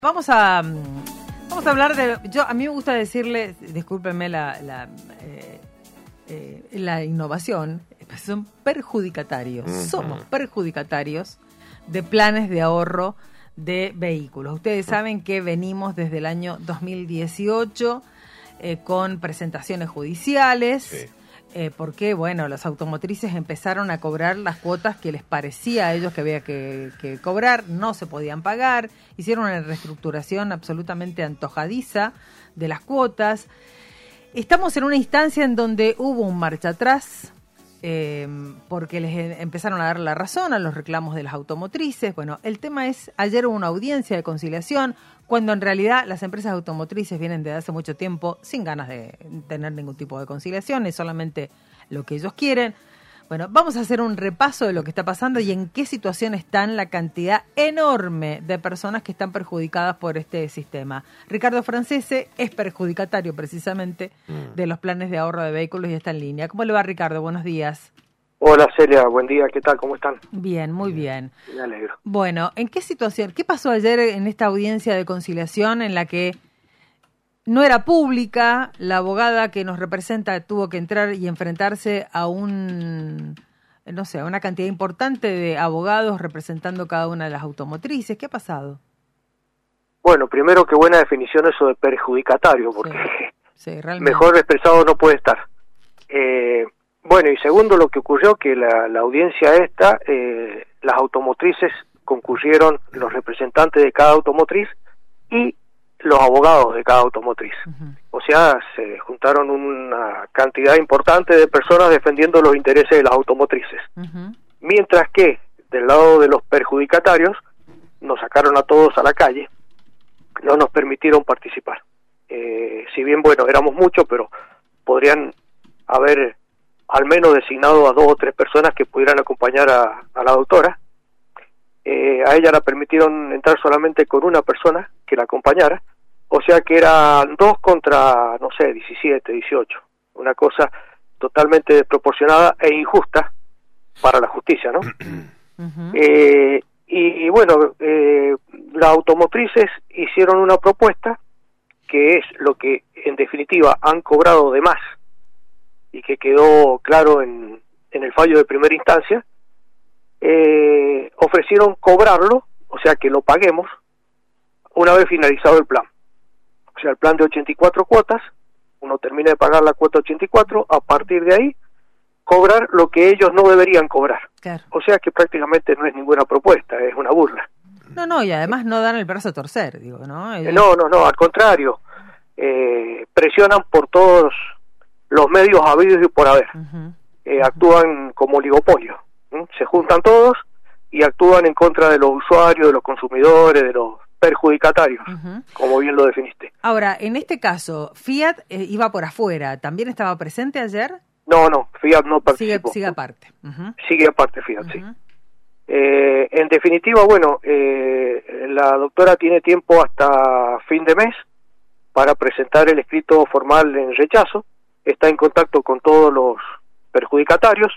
Vamos a hablar de... A mí me gusta decirle, discúlpenme la innovación, son perjudicatarios, somos perjudicatarios de planes de ahorro de vehículos. Ustedes saben que venimos desde el año 2018 con presentaciones judiciales, sí. Porque, bueno, las automotrices empezaron a cobrar las cuotas que les parecía a ellos que había que cobrar, no se podían pagar, hicieron una reestructuración absolutamente antojadiza de las cuotas. Estamos en una instancia en donde hubo un marcha atrás, porque les empezaron a dar la razón a los reclamos de las automotrices. Bueno, el tema es, ayer hubo una audiencia de conciliación, cuando en realidad las empresas automotrices vienen desde hace mucho tiempo sin ganas de tener ningún tipo de conciliación, es solamente lo que ellos quieren. Bueno, vamos a hacer un repaso de lo que está pasando y en qué situación están la cantidad enorme de personas que están perjudicadas por este sistema. Ricardo Francese es perjudicatario precisamente de los planes de ahorro de vehículos y está en línea. ¿Cómo le va, Ricardo? Buenos días. Hola, Celia, buen día, ¿qué tal? ¿Cómo están? Bien, muy bien. Me alegro. Bueno, ¿en qué situación? ¿Qué pasó ayer en esta audiencia de conciliación en la que no era pública, la abogada que nos representa tuvo que entrar y enfrentarse a a una cantidad importante de abogados representando cada una de las automotrices? ¿Qué ha pasado? Bueno, primero, qué buena definición eso de perjudicatario, porque sí, realmente. Mejor expresado no puede estar. Bueno, y segundo, lo que ocurrió que la audiencia esta, las automotrices concurrieron, los representantes de cada automotriz y los abogados de cada automotriz. Uh-huh. O sea, se juntaron una cantidad importante de personas defendiendo los intereses de las automotrices. Uh-huh. Mientras que, del lado de los perjudicatarios, nos sacaron a todos a la calle, no nos permitieron participar. Si bien, bueno, éramos muchos, pero podrían haber al menos designado a 2 o 3 personas que pudieran acompañar a la doctora. A ella la permitieron entrar solamente con una persona que la acompañara, o sea que eran 2 contra, 17, 18, una cosa totalmente desproporcionada e injusta para la justicia, ¿no? Uh-huh. Y bueno, las automotrices hicieron una propuesta que es lo que en definitiva han cobrado de más y que quedó claro en el fallo de primera instancia. Ofrecieron cobrarlo, o sea que lo paguemos una vez finalizado el plan. O sea, el plan de 84 cuotas, uno termina de pagar la cuota 84, a partir de ahí cobrar lo que ellos no deberían cobrar. Claro. O sea que prácticamente no es ninguna propuesta, es una burla. No, y además no dan el brazo a torcer, digo, ¿no? No, al contrario, presionan por todos los medios habidos y por haber. Uh-huh. Actúan como oligopolio. Se juntan todos y actúan en contra de los usuarios, de los consumidores, de los perjudicatarios, uh-huh, como bien lo definiste. Ahora, en este caso, Fiat iba por afuera, ¿también estaba presente ayer? No, Fiat no participó. Sigue aparte. Uh-huh. Sigue aparte Fiat, uh-huh, sí. En definitiva, bueno, la doctora tiene tiempo hasta fin de mes para presentar el escrito formal en rechazo, está en contacto con todos los perjudicatarios,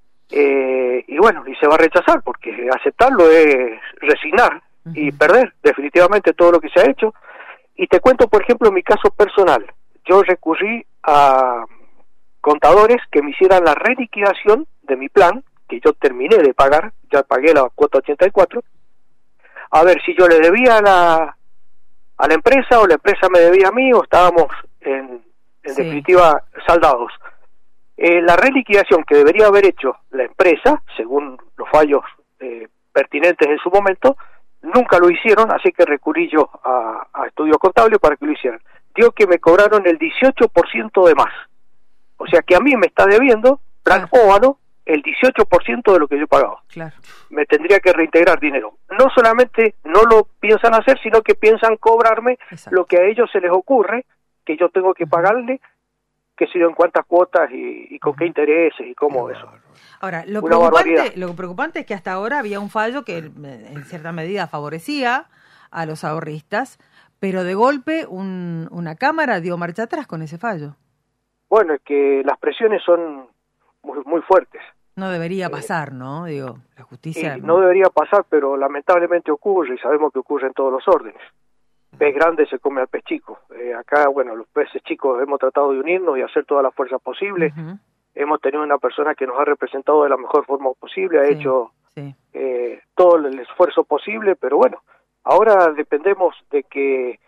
y bueno, y se va a rechazar, porque aceptarlo es resignar y perder definitivamente todo lo que se ha hecho. Y te cuento, por ejemplo, mi caso personal. Yo recurrí a contadores que me hicieran la reliquidación de mi plan, que yo terminé de pagar, ya pagué la cuota 84, a ver si yo le debía a la empresa, o la empresa me debía a mí, o estábamos en definitiva saldados. La reliquidación que debería haber hecho la empresa, según los fallos pertinentes en su momento, nunca lo hicieron, así que recurrí yo a estudio contable para que lo hicieran. Dio que me cobraron el 18% de más. O sea que a mí me está debiendo, plan óvalo, el 18% de lo que yo pagaba. Claro. Me tendría que reintegrar dinero. No solamente no lo piensan hacer, sino que piensan cobrarme lo que a ellos se les ocurre, que yo tengo que pagarle, que sé yo en cuántas cuotas y con qué intereses y cómo eso. Ahora, lo preocupante es que hasta ahora había un fallo que en cierta medida favorecía a los ahorristas, pero de golpe una Cámara dio marcha atrás con ese fallo. Bueno, es que las presiones son muy, muy fuertes. No debería pasar, ¿no? Digo, la justicia... No debería pasar, pero lamentablemente ocurre, y sabemos que ocurre en todos los órdenes. pez grande se come al pez chico. Acá, bueno, los peces chicos hemos tratado de unirnos y hacer toda la fuerza posible. Hemos tenido una persona que nos ha representado de la mejor forma posible, ha hecho todo el esfuerzo posible, pero bueno, ahora dependemos de que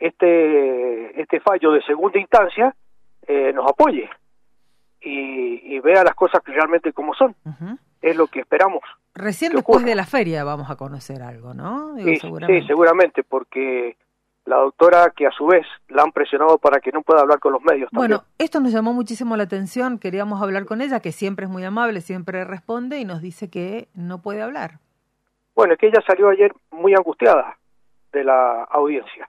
este fallo de segunda instancia nos apoye y vea las cosas realmente como son. Es lo que esperamos. Recién después de la feria vamos a conocer algo, ¿no? Digo, seguramente. Sí, seguramente, porque la doctora, que a su vez la han presionado para que no pueda hablar con los medios también. Bueno, esto nos llamó muchísimo la atención, queríamos hablar con ella, que siempre es muy amable, siempre responde y nos dice que no puede hablar. Bueno, es que ella salió ayer muy angustiada de la audiencia.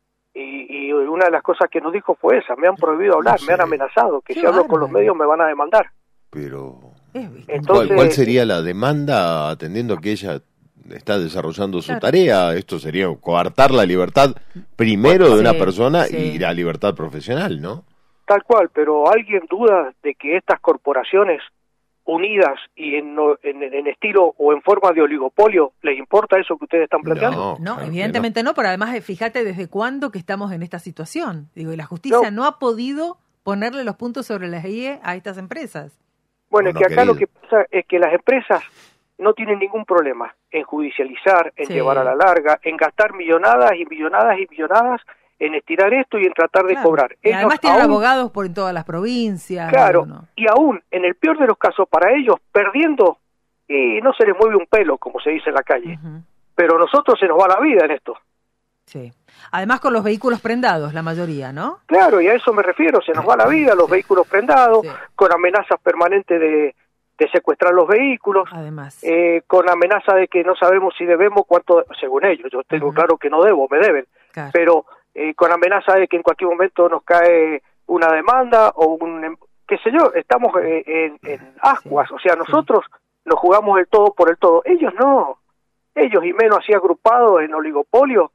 Y una de las cosas que nos dijo fue esa: me han prohibido hablar, me han amenazado, que si hablo con los medios me van a demandar. Pero, entonces, ¿cuál sería la demanda atendiendo que ella está desarrollando su tarea? Esto sería coartar la libertad primero de una persona y la libertad profesional, ¿no? Tal cual, pero ¿alguien duda de que estas corporaciones unidas y en estilo o en forma de oligopolio les importa eso que ustedes están planteando? No, evidentemente no, pero además fíjate desde cuándo que estamos en esta situación. Digo, y la justicia no ha podido ponerle los puntos sobre las IE a estas empresas. Bueno, es que acá lo que pasa es que las empresas no tienen ningún problema en judicializar, en llevar a la larga, en gastar millonadas y millonadas y millonadas en estirar esto y en tratar de cobrar. Y además tienen abogados por en todas las provincias. Claro, y aún en el peor de los casos para ellos, perdiendo, y no se les mueve un pelo, como se dice en la calle. Pero a nosotros se nos va la vida en esto. Sí. Además con los vehículos prendados, la mayoría, ¿no? Claro, y a eso me refiero, se nos va la vida, los vehículos prendados, con amenazas permanentes de secuestrar los vehículos, además con amenaza de que no sabemos si debemos cuánto, según ellos, yo tengo claro que no debo, me deben, pero con amenaza de que en cualquier momento nos cae una demanda o qué sé yo, estamos en ascuas, o sea, nosotros nos jugamos el todo por el todo, ellos no, ellos y menos así agrupados en oligopolio.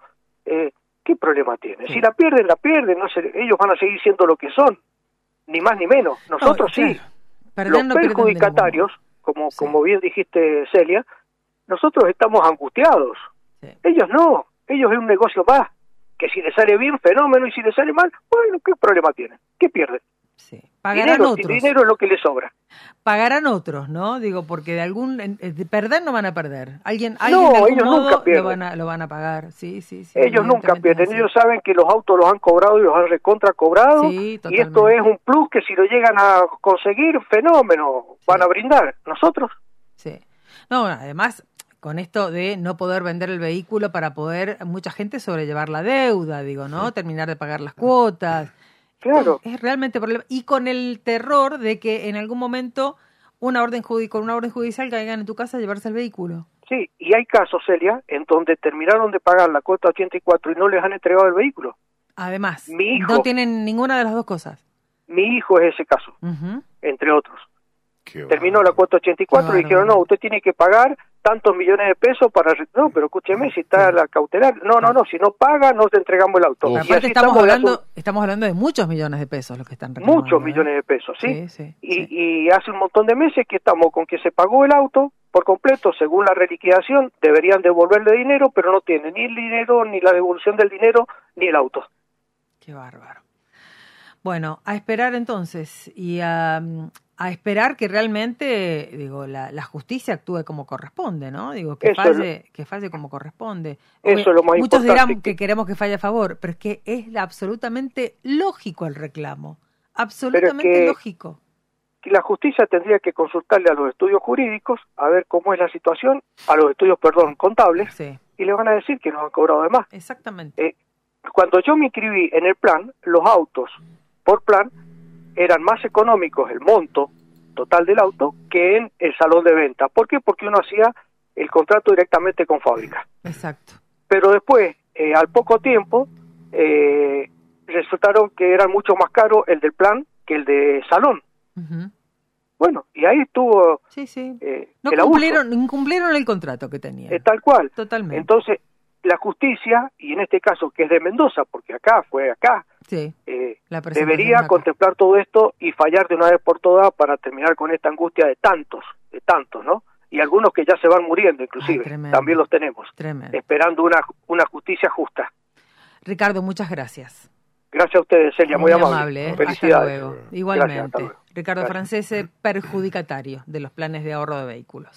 ¿Qué problema tiene? Si la pierden, no ellos van a seguir siendo lo que son, ni más ni menos. Nosotros sí. Los perjudicatarios, como bien dijiste, Celia, nosotros estamos angustiados. Ellos no, ellos es un negocio más, que si les sale bien, fenómeno, y si les sale mal, bueno, ¿qué problema tienen? ¿Qué pierden? Pagarán otros. Dinero es lo que les sobra. Pagarán otros, ¿no? Digo, porque de perder no van a perder. Alguien no, de algún ellos modo nunca pierden. lo van a pagar. Sí. Ellos nunca pierden. Ellos saben que los autos los han cobrado y los han recontra cobrado. Y esto es un plus que si lo llegan a conseguir, fenómeno, van a brindar. ¿Nosotros? Sí. No, además, con esto de no poder vender el vehículo para poder mucha gente sobrellevar la deuda, digo, ¿no? Terminar de pagar las cuotas. Claro. Es realmente problema. Y con el terror de que en algún momento con una orden judicial caigan en tu casa a llevarse el vehículo. Sí, y hay casos, Celia, en donde terminaron de pagar la cuota 84 y no les han entregado el vehículo. Además, mi hijo, no tienen ninguna de las dos cosas. Mi hijo es ese caso, entre otros. Terminó la cuota 84 y dijeron, no, usted tiene que pagar tantos millones de pesos para... No, pero escúcheme, si está la cautelar... No, si no paga, no te entregamos el auto. Y aparte estamos hablando de muchos millones de pesos los que están reclamando. Muchos millones de pesos, ¿sí? Y hace un montón de meses que estamos con que se pagó el auto por completo, según la reliquidación, deberían devolverle dinero, pero no tienen ni el dinero, ni la devolución del dinero, ni el auto. Qué bárbaro. Bueno, a esperar entonces y a esperar que realmente, digo, la justicia actúe como corresponde, ¿no? Digo, que falle como corresponde. Eso es lo más muchos importante. Dirán que queremos que falle a favor, pero es que es absolutamente lógico el reclamo. Absolutamente lógico. Que la justicia tendría que consultarle a los estudios jurídicos a ver cómo es la situación, a los estudios, contables, y le van a decir que nos han cobrado de más. Exactamente. Cuando yo me inscribí en el plan, los autos por plan eran más económicos el monto total del auto que en el salón de venta. ¿Por qué? Porque uno hacía el contrato directamente con fábrica. Exacto. Pero después, al poco tiempo, resultaron que era mucho más caro el del plan que el de salón. Bueno, y ahí estuvo no el incumplieron el contrato que tenían. Tal cual. Totalmente. Entonces, la justicia, y en este caso que es de Mendoza, porque fue acá, debería contemplar todo esto y fallar de una vez por todas para terminar con esta angustia de tantos, ¿no? Y algunos que ya se van muriendo inclusive, también los tenemos, esperando una justicia justa. Ricardo, muchas gracias. Gracias a ustedes, Celia, muy amable. Felicidades. Hasta luego. Igualmente. Gracias, hasta luego. Ricardo Gracias. Francese, perjudicatario de los planes de ahorro de vehículos.